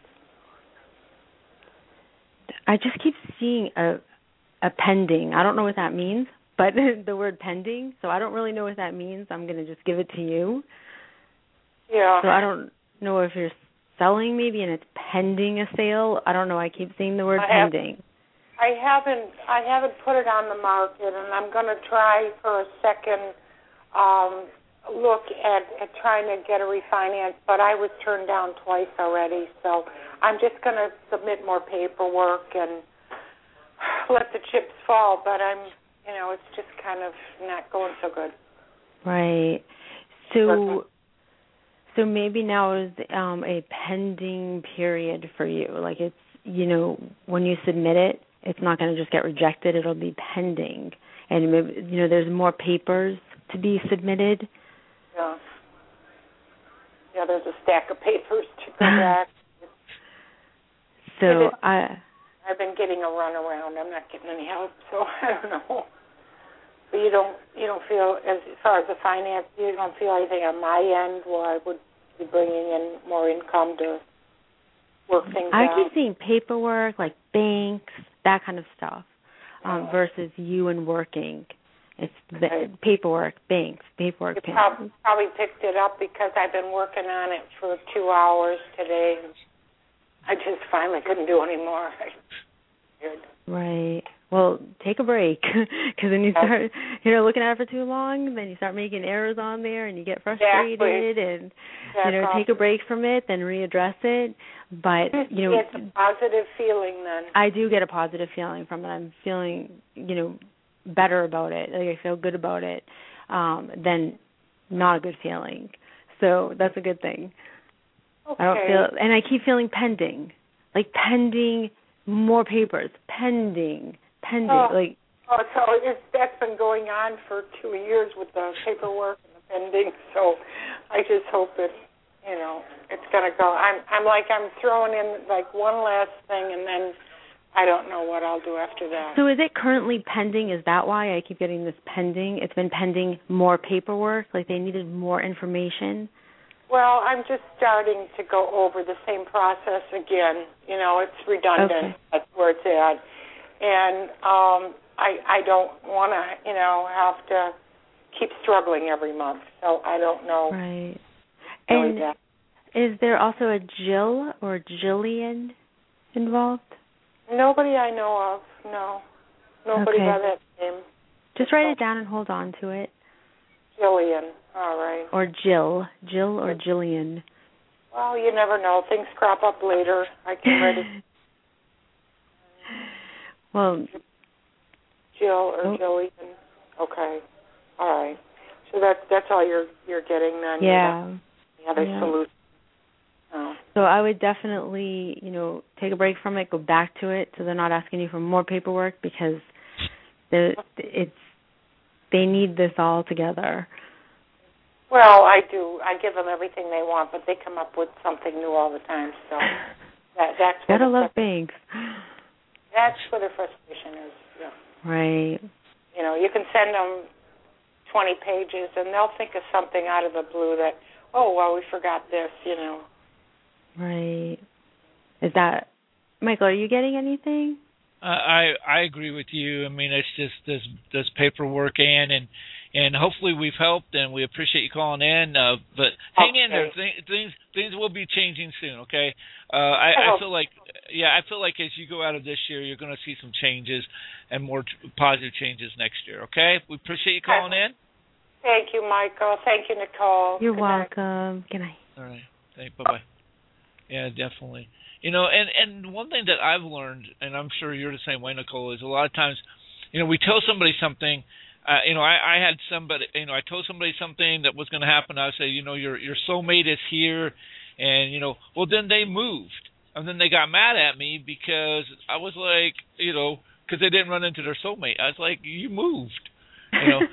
Speaker 3: I just keep seeing a pending. I don't know what that means, but the word pending, so I don't really know what that means. I'm going to just give it to you.
Speaker 6: Yeah.
Speaker 3: So I don't know if you're selling maybe and it's pending a sale. I don't know. I keep seeing the word pending.
Speaker 6: I haven't put it on the market, and I'm going to try for a second look at trying to get a refinance, but I was turned down twice already, so I'm just going to submit more paperwork and let the chips fall, but it's just kind of not going so good.
Speaker 3: Right. So maybe now is a pending period for you. Like it's, when you submit it, it's not going to just get rejected. It'll be pending. And, maybe, there's more papers to be submitted.
Speaker 6: Yeah. Yeah, there's a stack of papers to go back.
Speaker 3: So
Speaker 6: I've been getting a runaround. I'm not getting any help, so I don't know. But you don't feel, as far as the finance, you don't feel anything on my end where I would be bringing in more income to work things out?
Speaker 3: I keep seeing paperwork, like banks, that kind of stuff, versus you and working. It's paperwork, banks, paperwork.
Speaker 6: You probably picked it up because I've been working on it for 2 hours today. I just finally couldn't do any more.
Speaker 3: Right. Well, take a break because then you start, looking at it for too long. Then you start making errors on there, and you get frustrated. And take a break from it, then readdress it. But
Speaker 6: it's a positive feeling. Then
Speaker 3: I do get a positive feeling from it. I'm feeling, better about it. Like I feel good about it. Than not a good feeling. So that's a good thing.
Speaker 6: Okay.
Speaker 3: I don't feel, and I keep feeling pending, like pending more papers, pending.
Speaker 6: So that's been going on for 2 years with the paperwork and the pending. So I just hope that it's going to go. I'm throwing in like one last thing, and then I don't know what I'll do after that.
Speaker 3: So is it currently pending? Is that why I keep getting this pending? It's been pending more paperwork, like they needed more information?
Speaker 6: Well, I'm just starting to go over the same process again. You know, it's redundant.
Speaker 3: Okay.
Speaker 6: That's where it's at. And I don't want to, you know, have to keep struggling every month. So I don't know.
Speaker 3: Right.
Speaker 6: Really
Speaker 3: And
Speaker 6: that.
Speaker 3: is there also a Jill or Jillian involved?
Speaker 6: Nobody I know of, no. Nobody
Speaker 3: Okay.
Speaker 6: by that name.
Speaker 3: Just write it down and hold on to it.
Speaker 6: Jillian, all right.
Speaker 3: Or Jill or Jillian.
Speaker 6: Well, you never know. Things crop up later. I can write it.
Speaker 3: Well,
Speaker 6: Jill or Jillian. Okay. All right. So that's all you're getting then.
Speaker 3: yeah.
Speaker 6: The other solution. Oh.
Speaker 3: So I would definitely, you know, take a break from it, go back to it, so they're not asking you for more paperwork because they need this all together.
Speaker 6: Well, I do. I give them everything they want, but they come up with something new all the time. So that's
Speaker 3: gotta love banks.
Speaker 6: That's where the frustration is. Yeah.
Speaker 3: Right.
Speaker 6: You know, you can send them 20 pages, and they'll think of something out of the blue that, oh, well, we forgot this. You know.
Speaker 3: Right. Is that, Michael, are you getting anything?
Speaker 2: I agree with you. I mean, it's just this paperwork, and hopefully we've helped, and we appreciate you calling in. But hang in there. Things will be changing soon. Okay. I feel like as you go out of this year, you're going to see some changes and more positive changes next year. Okay. We appreciate you calling in.
Speaker 6: Thank you, Michael. Thank you, Nicole.
Speaker 3: You're welcome. Good night.
Speaker 2: All right. Bye bye. Yeah, definitely. You know, and one thing that I've learned, and I'm sure you're the same way, Nicole, is a lot of times, you know, we tell somebody something. You know, I had somebody, you know, I told somebody something that was going to happen. I say, you know, your soulmate is here, and you know, well then they moved, and then they got mad at me because I was like, you know, because they didn't run into their soulmate. I was like, you moved, you know.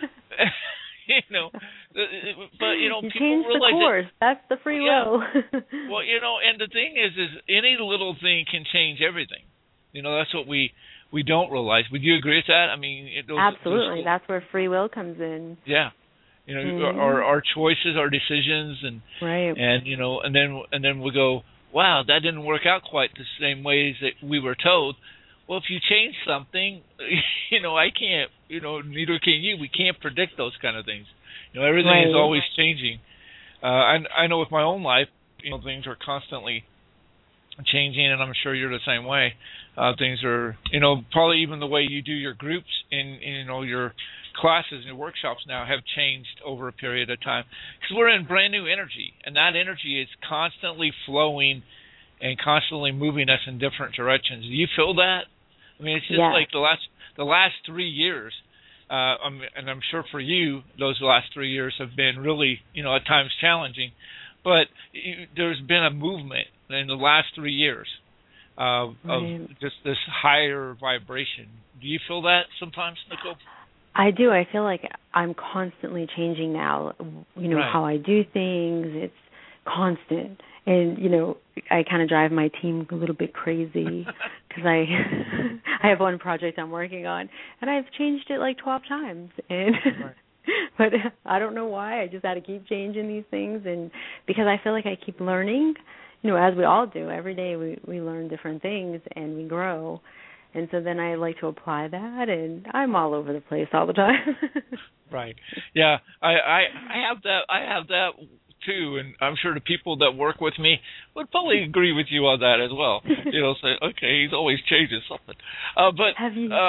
Speaker 2: You know, but you know,
Speaker 3: you
Speaker 2: people
Speaker 3: change
Speaker 2: realize
Speaker 3: the course. That's the free will.
Speaker 2: Well, you know, and the thing is any little thing can change everything. You know, that's what we don't realize. Would you agree with that? I mean,
Speaker 3: absolutely. That's where free will comes in.
Speaker 2: Yeah, you know, our choices, our decisions, and
Speaker 3: right, and
Speaker 2: you know, and then we go, wow, that didn't work out quite the same ways that we were told. Well, if you change something, you know, I can't, you know, neither can you. We can't predict those kind of things. You know, everything is always changing. I know with my own life, you know, things are constantly changing, and I'm sure you're the same way. Things are, you know, probably even the way you do your groups in you know, your classes and workshops now have changed over a period of time because we're in brand new energy, and that energy is constantly flowing and constantly moving us in different directions. Do you feel that? I mean, it's just like the last 3 years, and I'm sure for you, those last 3 years have been really, you know, at times challenging. But there's been a movement in the last 3 years of just this higher vibration. Do you feel that sometimes, Nicole?
Speaker 3: I do. I feel like I'm constantly changing now. You know, how I do things. It's constant. And, you know, I kind of drive my team a little bit crazy because I have one project I'm working on, and I've changed it like 12 times. And but I don't know why. I just had to keep changing these things, and because I feel like I keep learning, you know, as we all do. Every day we learn different things and we grow. And so then I like to apply that, and I'm all over the place all the time.
Speaker 2: Right. Yeah, I have that. I have that too, and I'm sure the people that work with me would probably agree with you on that as well. You know, say, okay, he's always changing something. But
Speaker 3: have you?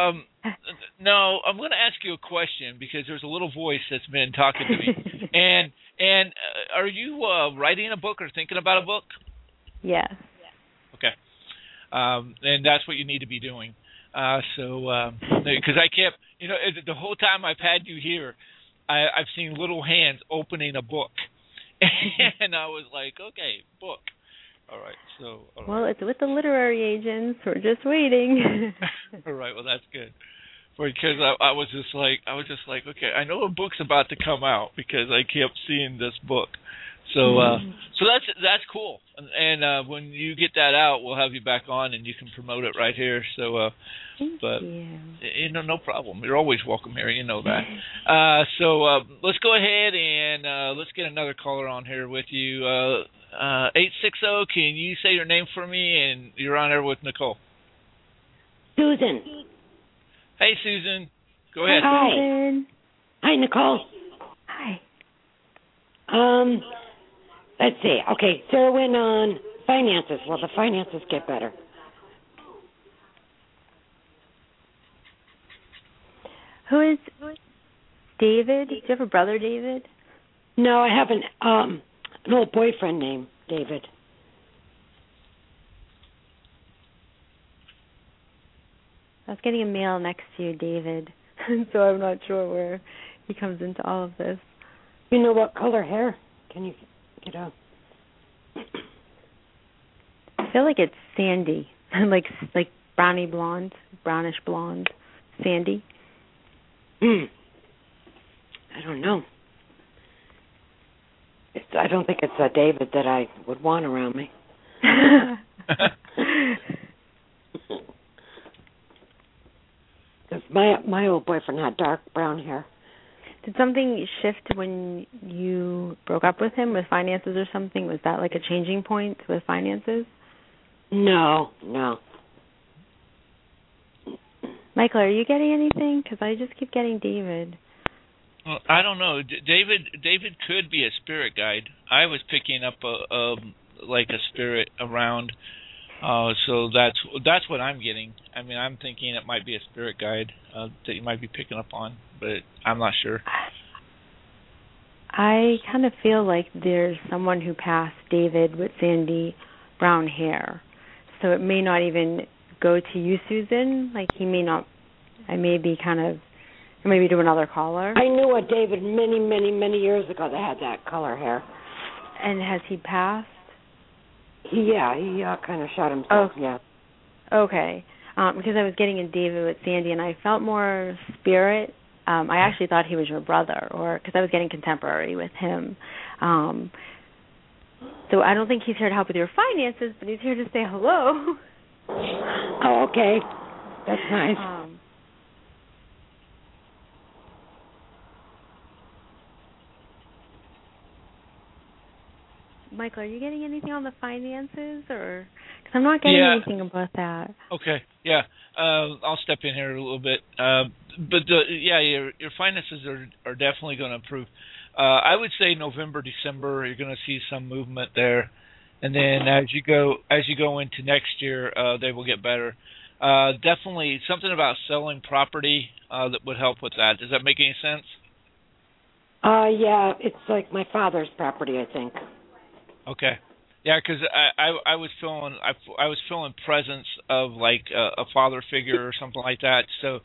Speaker 2: No, I'm going to ask you a question because there's a little voice that's been talking to me. and are you writing a book or thinking about a book?
Speaker 3: Yes.
Speaker 2: Okay. And that's what you need to be doing. Because I kept, you know, the whole time I've had you here, I've seen little hands opening a book. And I was like, okay, book. All right. So. All right.
Speaker 3: Well, it's with the literary agents. We're just waiting.
Speaker 2: All right. Well, that's good. Because I was just like, okay, I know a book's about to come out because I kept seeing this book. So that's cool. And when you get that out, we'll have you back on, and you can promote it right here. So,
Speaker 3: Thank you.
Speaker 2: No problem. You're always welcome here. You know that. So let's go ahead and let's get another caller on here with you. 860. Can you say your name for me? And you're on there with Nicole.
Speaker 7: Susan.
Speaker 2: Hey, Susan. Go ahead.
Speaker 7: Hi.
Speaker 3: Susan.
Speaker 7: Hi, Nicole.
Speaker 3: Hi.
Speaker 7: Let's see. Okay, zero in on finances. Will the finances get better?
Speaker 3: Who is David? Do you have a brother, David?
Speaker 7: No, I have an old boyfriend named David.
Speaker 3: I was getting a male next to you, David, so I'm not sure where he comes into all of this.
Speaker 7: You know what color hair? Can you get up?
Speaker 3: I feel like it's sandy, like brownish blonde, sandy.
Speaker 7: I don't know. I don't think it's a David that I would want around me. Because my old boyfriend had dark brown hair.
Speaker 3: Did something shift when you broke up with him with finances or something? Was that like a changing point with finances?
Speaker 7: No.
Speaker 3: Michael, are you getting anything? Because I just keep getting David.
Speaker 2: Well, I don't know. David could be a spirit guide. I was picking up a spirit around. So that's what I'm getting. I mean, I'm thinking it might be a spirit guide that you might be picking up on, but I'm not sure.
Speaker 3: I kind of feel like there's someone who passed David with sandy brown hair. So it may not even go to you, Susan. Like he may not. I may be maybe to another caller.
Speaker 7: I knew a David many, many, many years ago that had that color hair.
Speaker 3: And has he passed?
Speaker 7: He kind of shot himself.
Speaker 3: Oh.
Speaker 7: Yeah.
Speaker 3: Okay. Because I was getting a David with Sandy, and I felt more spirit. I actually thought he was your brother, or because I was getting contemporary with him. So I don't think he's here to help with your finances, but he's here to say hello.
Speaker 7: Oh, okay. That's nice.
Speaker 3: Michael, are you getting anything on the finances, or because I'm not getting anything about that?
Speaker 2: Okay, yeah, I'll step in here a little bit, but your finances are definitely going to improve. I would say November, December, you're going to see some movement there, and then as you go into next year, they will get better. Definitely something about selling property that would help with that. Does that make any sense?
Speaker 7: Yeah, it's like my father's property, I think.
Speaker 2: Okay, yeah, because I was feeling presence of like a father figure or something like that. So,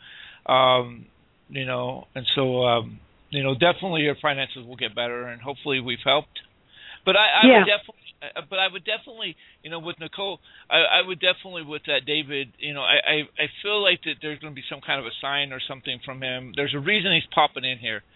Speaker 2: definitely your finances will get better, and hopefully we've helped. But I would definitely, with Nicole, I would definitely with that David, I feel like that there's going to be some kind of a sign or something from him. There's a reason he's popping in here.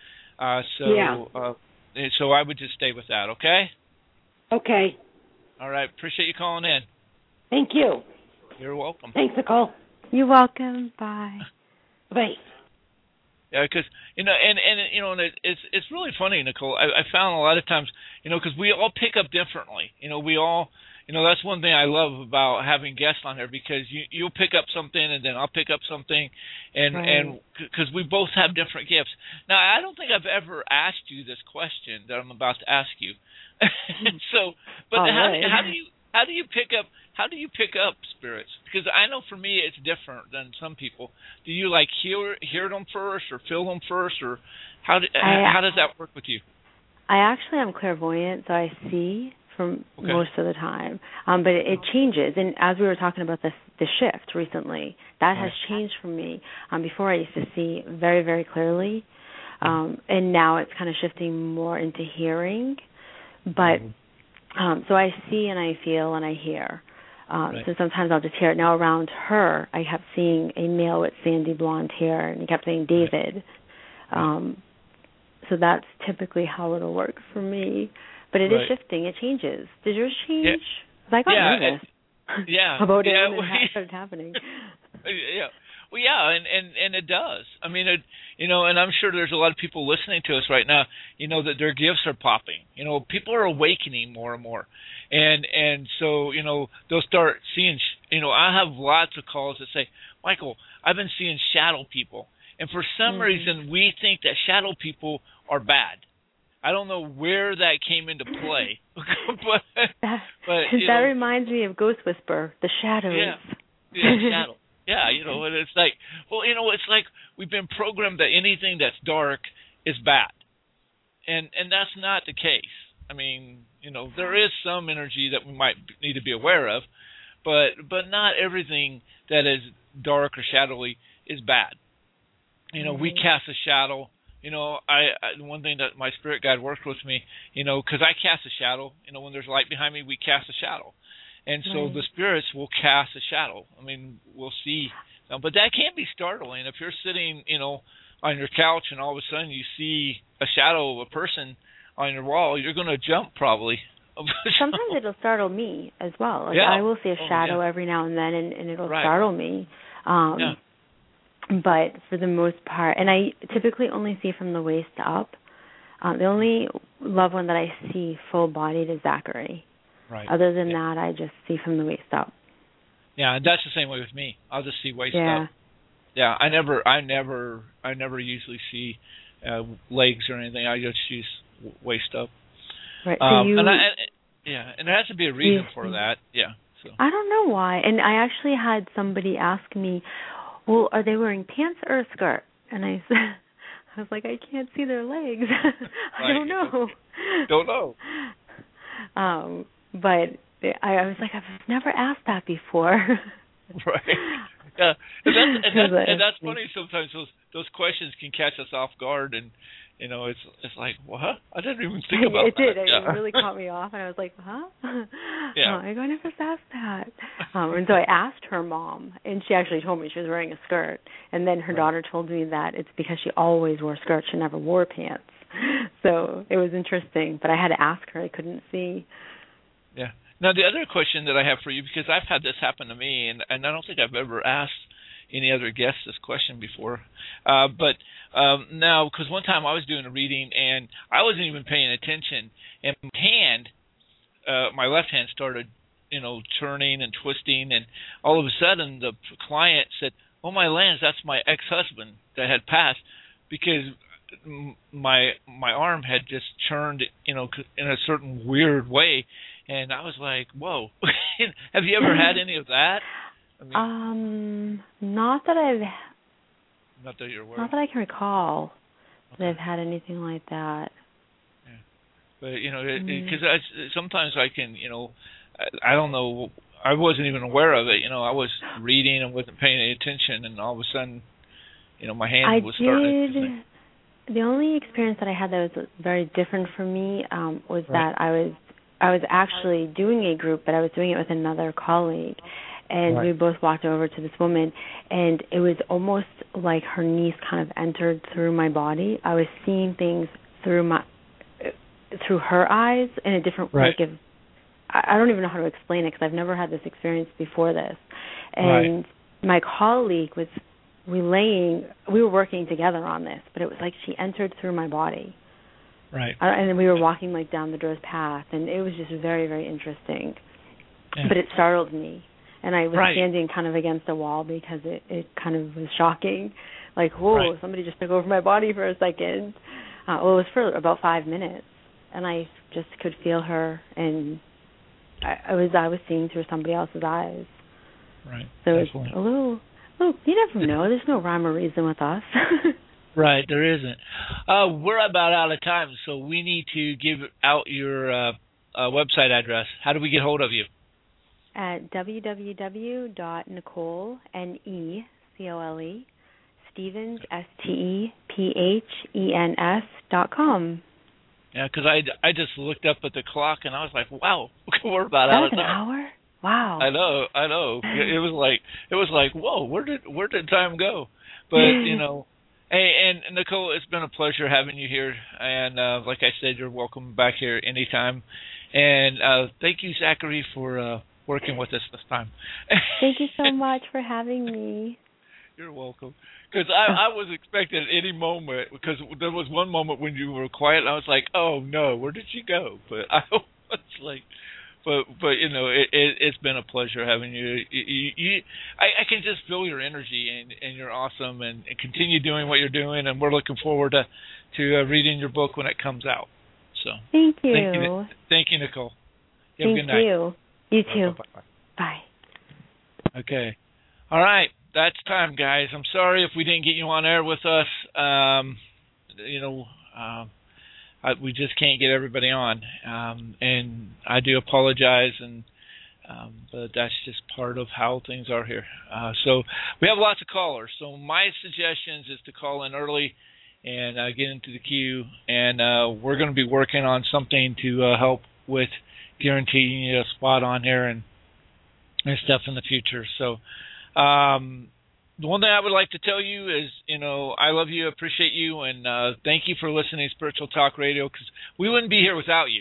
Speaker 2: So I would just stay with that, okay?
Speaker 7: Okay.
Speaker 2: All right. Appreciate you calling in.
Speaker 7: Thank you.
Speaker 2: You're welcome.
Speaker 7: Thanks, Nicole.
Speaker 3: You're welcome. Bye.
Speaker 7: Bye.
Speaker 2: Yeah, because and it's really funny, Nicole. I found a lot of times, because we all pick up differently. We all, that's one thing I love about having guests on here, because you'll pick up something and then I'll pick up something, and because we both have different gifts. Now, I don't think I've ever asked you this question that I'm about to ask you. So, but how do you pick up spirits? Because I know for me it's different than some people. Do you like hear them first, or feel them first, or how does that work with you?
Speaker 3: I actually am clairvoyant, so I see most of the time. But it changes, and as we were talking about the shift recently, that has changed for me. Before I used to see very, very clearly, and now it's kind of shifting more into hearing. But so I see and I feel and I hear. So sometimes I'll just hear it. Now around her, I kept seeing a male with sandy blonde hair, and he kept saying David. So that's typically how it'll work for me. but it is shifting. It changes. Did yours change?
Speaker 2: Yeah.
Speaker 3: I got nervous. About it when it started happening.
Speaker 2: Yeah. Well, yeah, and it does. I mean, and I'm sure there's a lot of people listening to us right now, that their gifts are popping. People are awakening more and more. And so, they'll start seeing, I have lots of calls that say, Michael, I've been seeing shadow people. And for some reason, we think that shadow people are bad. I don't know where that came into play. but
Speaker 3: that reminds me of Ghost Whisperer, the shadows.
Speaker 2: Yeah, shadow. Yeah, and it's like, well, it's like we've been programmed that anything that's dark is bad. And that's not the case. I mean, there is some energy that we might need to be aware of, but not everything that is dark or shadowy is bad. We cast a shadow. One thing that my spirit guide worked with me, because I cast a shadow. When there's light behind me, we cast a shadow. And so the spirits will cast a shadow. I mean, we'll see. But that can be startling. If you're sitting, on your couch and all of a sudden you see a shadow of a person on your wall, you're going to jump probably.
Speaker 3: Sometimes it'll startle me as well. I will see a shadow every now and then, and it'll startle me. But for the most part, and I typically only see from the waist up. The only loved one that I see full-bodied is Zachary.
Speaker 2: Right.
Speaker 3: Other than that, I just see from the waist up.
Speaker 2: Yeah, and that's the same way with me. I'll just see waist up. Yeah, I never usually see legs or anything. I just use waist up.
Speaker 3: Right.
Speaker 2: And there has to be a reason for that. Yeah. So.
Speaker 3: I don't know why. And I actually had somebody ask me, well, are they wearing pants or a skirt? And I was like, I can't see their legs. I don't know.
Speaker 2: Don't know.
Speaker 3: But I was like, I've never asked that before.
Speaker 2: Right. Yeah. And that's funny. Sometimes those questions can catch us off guard, and it's like, what? I didn't even think about that.
Speaker 3: It did. It really caught me off, and I was like, huh?
Speaker 2: Yeah.
Speaker 3: I never asked that. And so I asked her mom, and she actually told me she was wearing a skirt. And then her daughter told me that it's because she always wore skirts. She never wore pants. So it was interesting, but I had to ask her. I couldn't see.
Speaker 2: Yeah. Now, the other question that I have for you, because I've had this happen to me, and I don't think I've ever asked any other guests this question before, but now, because one time I was doing a reading, and I wasn't even paying attention, and my left hand started, turning and twisting, and all of a sudden the client said, oh, my lands, that's my ex-husband that had passed, because my arm had just turned, in a certain weird way. And I was like, whoa. Have you ever had any of that?
Speaker 3: Not that
Speaker 2: you're aware.
Speaker 3: Not that I can recall that I've had anything like that.
Speaker 2: Yeah. But, because sometimes I can, I don't know, I wasn't even aware of it. I was reading and wasn't paying any attention, and all of a sudden, my hand was starting.
Speaker 3: The only experience that I had that was very different for me was that I was actually doing a group, but I was doing it with another colleague, and we both walked over to this woman, and it was almost like her niece kind of entered through my body. I was seeing things through her eyes in a different way. I don't even know how to explain it because I've never had this experience before this. And my colleague was relaying, we were working together on this, but it was like she entered through my body.
Speaker 2: Right.
Speaker 3: And then we were walking down the Droz path, and it was just very, very interesting. Yeah. But it startled me, and I was standing kind of against a wall because it kind of was shocking. Like, whoa, somebody just took over my body for a second. It was for about 5 minutes, and I just could feel her, and I was seeing through somebody else's eyes.
Speaker 2: Right.
Speaker 3: So it's a little, you never know. There's no rhyme or reason with us.
Speaker 2: Right, there isn't. We're about out of time, so we need to give out your website address. How do we get hold of you?
Speaker 3: At www.Nicole, Necole, Stephens, STEPHENS.com.
Speaker 2: Yeah, because I just looked up at the clock and I was like, wow, we're about out of time.
Speaker 3: An hour? Wow.
Speaker 2: I know. It was like, whoa, where did time go? But Hey, and Nicole, it's been a pleasure having you here. And like I said, you're welcome back here anytime. And thank you, Zachary, for working with us this time.
Speaker 3: Thank you so much for having me.
Speaker 2: You're welcome. Because I was expecting at any moment, because there was one moment when you were quiet, and I was like, oh, no, where did she go? But I was like, but you know, it's been a pleasure having you. I can just feel your energy, and you're awesome, and continue doing what you're doing, and we're looking forward to reading your book when it comes out. So
Speaker 3: thank you.
Speaker 2: Thank you, Nicole. You have a good night.
Speaker 3: Thank you. You too.
Speaker 2: Bye. Okay. All right. That's time, guys. I'm sorry if we didn't get you on air with us. We just can't get everybody on, and I do apologize, but that's just part of how things are here. So we have lots of callers. So my suggestion is to call in early and get into the queue, and we're going to be working on something to help with guaranteeing you a spot on here and stuff in the future. So the one thing I would like to tell you is, I love you, appreciate you, and thank you for listening to Spiritual Talk Radio, because we wouldn't be here without you.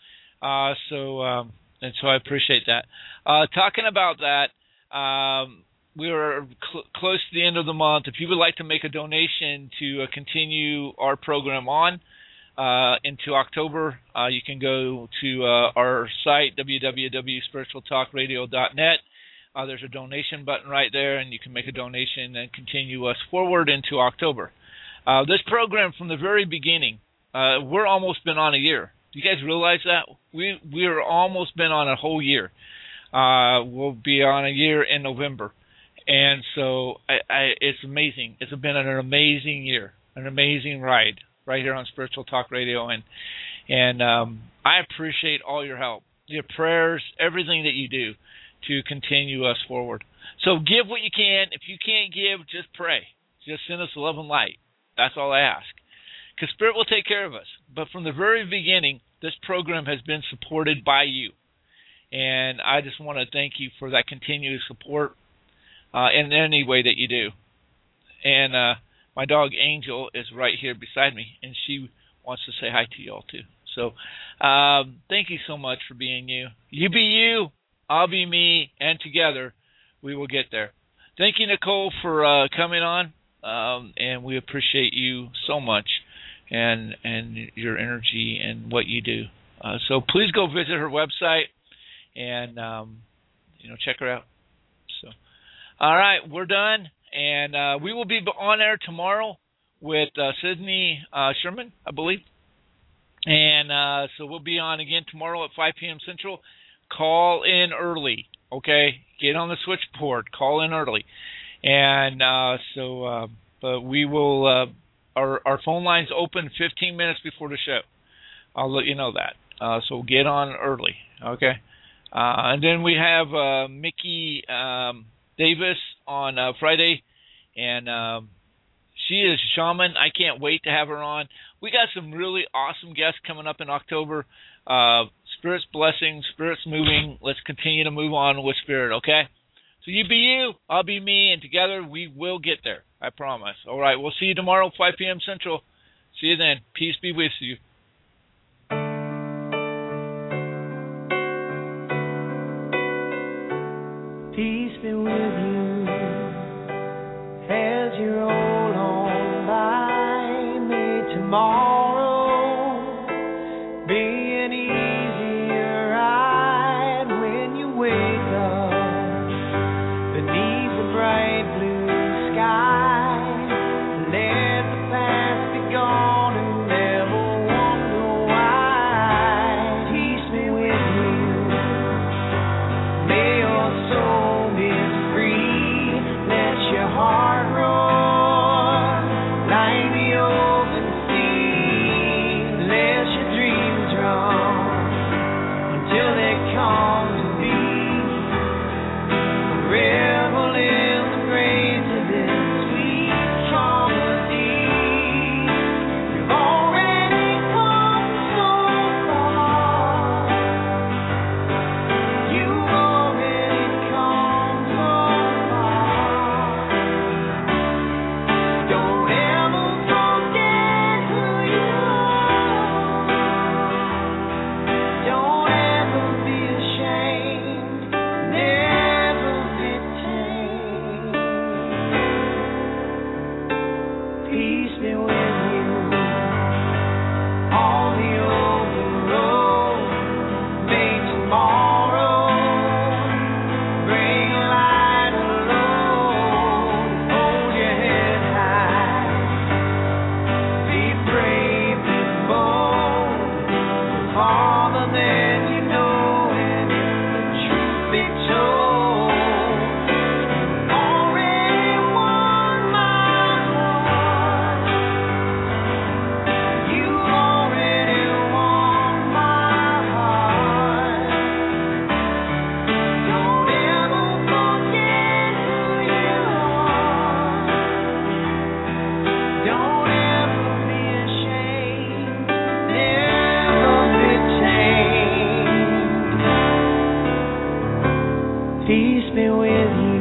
Speaker 2: So I appreciate that. Talking about that, we are close to the end of the month. If you would like to make a donation to continue our program on into October, you can go to our site, www.spiritualtalkradio.net. There's a donation button right there, and you can make a donation and continue us forward into October. This program, from the very beginning, we're almost been on a year. Do you guys realize that? We're almost been on a whole year. We'll be on a year in November. And so it's amazing. It's been an amazing year, an amazing ride right here on Spiritual Talk Radio. And I appreciate all your help, your prayers, everything that you do to continue us forward. So give what you can. If you can't give, just pray. Just send us love and light. That's all I ask. Because Spirit will take care of us. But from the very beginning, this program has been supported by you. And I just want to thank you for that continued support in any way that you do. And my dog Angel is right here beside me, and she wants to say hi to you all too. So thank you so much for being you. You be you. I'll be me, and together we will get there. Thank you, Nicole, for coming on, and we appreciate you so much and your energy and what you do. So please go visit her website and check her out. So, all right, we're done, and we will be on air tomorrow with Sydney Sherman, I believe. And so we'll be on again tomorrow at 5 p.m. Central. Call in early, okay? Get on the switchboard. Call in early. And but we will, our phone lines open 15 minutes before the show. I'll let you know that. So get on early, okay? And then we have Mickey Davis on Friday, and she is a shaman. I can't wait to have her on. We got some really awesome guests coming up in October. Spirit's blessing, Spirit's moving. Let's continue to move on with Spirit, okay? So you be you, I'll be me, and together we will get there. I promise. All right, we'll see you tomorrow, 5 p.m. Central. See you then. Peace be with you.
Speaker 8: Peace be with you as you roll on by me tomorrow. Let the past be gone and never want me with you.